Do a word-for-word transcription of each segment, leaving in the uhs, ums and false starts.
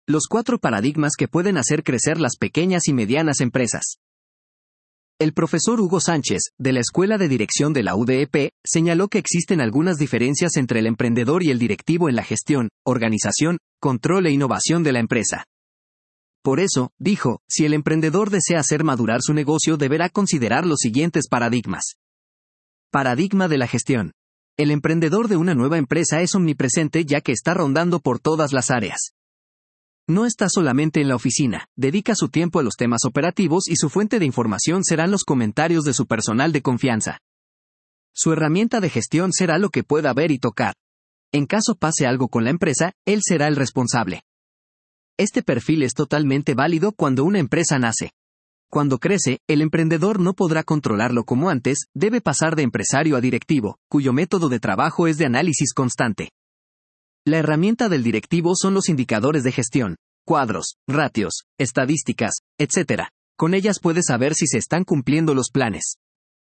Los cuatro paradigmas que pueden hacer crecer las pequeñas y medianas empresas. El profesor Hugo Sánchez, de la Escuela de Dirección de la U D E P, señaló que existen algunas diferencias entre el emprendedor y el directivo en la gestión, organización, control e innovación de la empresa. Por eso, dijo, si el emprendedor desea hacer madurar su negocio deberá considerar los siguientes paradigmas. Paradigma de la gestión. El emprendedor de una nueva empresa es omnipresente ya que está rondando por todas las áreas. No está solamente en la oficina, dedica su tiempo a los temas operativos y su fuente de información serán los comentarios de su personal de confianza. Su herramienta de gestión será lo que pueda ver y tocar. En caso pase algo con la empresa, él será el responsable. Este perfil es totalmente válido cuando una empresa nace. Cuando crece, el emprendedor no podrá controlarlo como antes, debe pasar de empresario a directivo, cuyo método de trabajo es de análisis constante. La herramienta del directivo son los indicadores de gestión, cuadros, ratios, estadísticas, etcétera. Con ellas puede saber si se están cumpliendo los planes.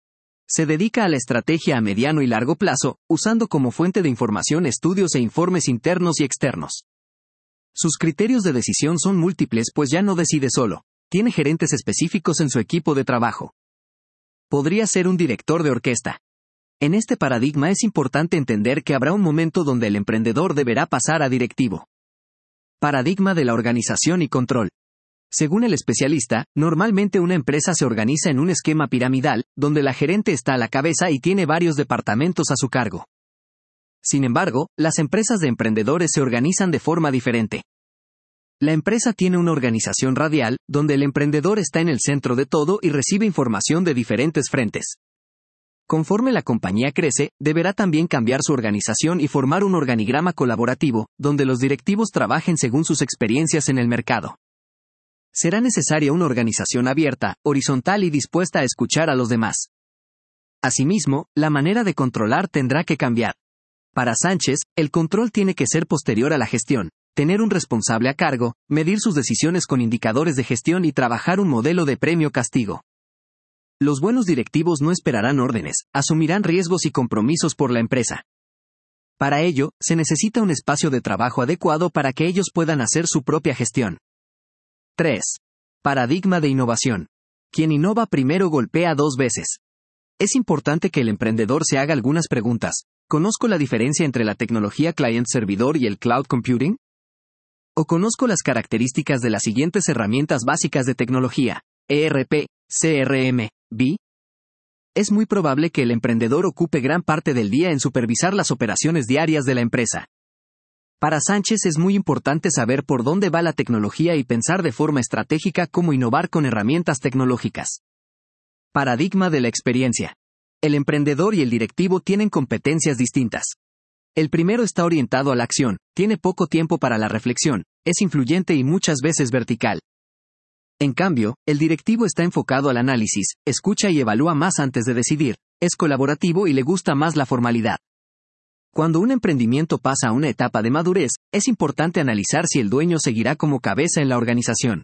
Se dedica a la estrategia a mediano y largo plazo, usando como fuente de información estudios e informes internos y externos. Sus criterios de decisión son múltiples pues ya no decide solo, tiene gerentes específicos en su equipo de trabajo. Podría ser un director de orquesta. En este paradigma es importante entender que habrá un momento donde el emprendedor deberá pasar a directivo. Paradigma de la organización y control. Según el especialista, normalmente una empresa se organiza en un esquema piramidal, donde la gerente está a la cabeza y tiene varios departamentos a su cargo. Sin embargo, las empresas de emprendedores se organizan de forma diferente. La empresa tiene una organización radial, donde el emprendedor está en el centro de todo y recibe información de diferentes frentes. Conforme la compañía crece, deberá también cambiar su organización y formar un organigrama colaborativo, donde los directivos trabajen según sus experiencias en el mercado. Será necesaria una organización abierta, horizontal y dispuesta a escuchar a los demás. Asimismo, la manera de controlar tendrá que cambiar. Para Sánchez, el control tiene que ser posterior a la gestión, tener un responsable a cargo, medir sus decisiones con indicadores de gestión y trabajar un modelo de premio-castigo. Los buenos directivos no esperarán órdenes, asumirán riesgos y compromisos por la empresa. Para ello, se necesita un espacio de trabajo adecuado para que ellos puedan hacer su propia gestión. tres. Paradigma de innovación. Quien innova primero golpea dos veces. Es importante que el emprendedor se haga algunas preguntas. ¿Conozco la diferencia entre la tecnología client-servidor y el cloud computing? ¿O conozco las características de las siguientes herramientas básicas de tecnología? E R P, C R M, B I. Es muy probable que el emprendedor ocupe gran parte del día en supervisar las operaciones diarias de la empresa. Para Sánchez es muy importante saber por dónde va la tecnología y pensar de forma estratégica cómo innovar con herramientas tecnológicas. Paradigma de la experiencia. El emprendedor y el directivo tienen competencias distintas. El primero está orientado a la acción, tiene poco tiempo para la reflexión, es influyente y muchas veces vertical. En cambio, el directivo está enfocado al análisis, escucha y evalúa más antes de decidir, es colaborativo y le gusta más la formalidad. Cuando un emprendimiento pasa a una etapa de madurez, es importante analizar si el dueño seguirá como cabeza en la organización.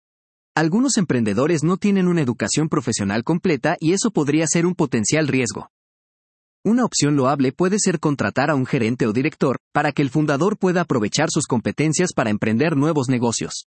Algunos emprendedores no tienen una educación profesional completa y eso podría ser un potencial riesgo. Una opción loable puede ser contratar a un gerente o director, para que el fundador pueda aprovechar sus competencias para emprender nuevos negocios.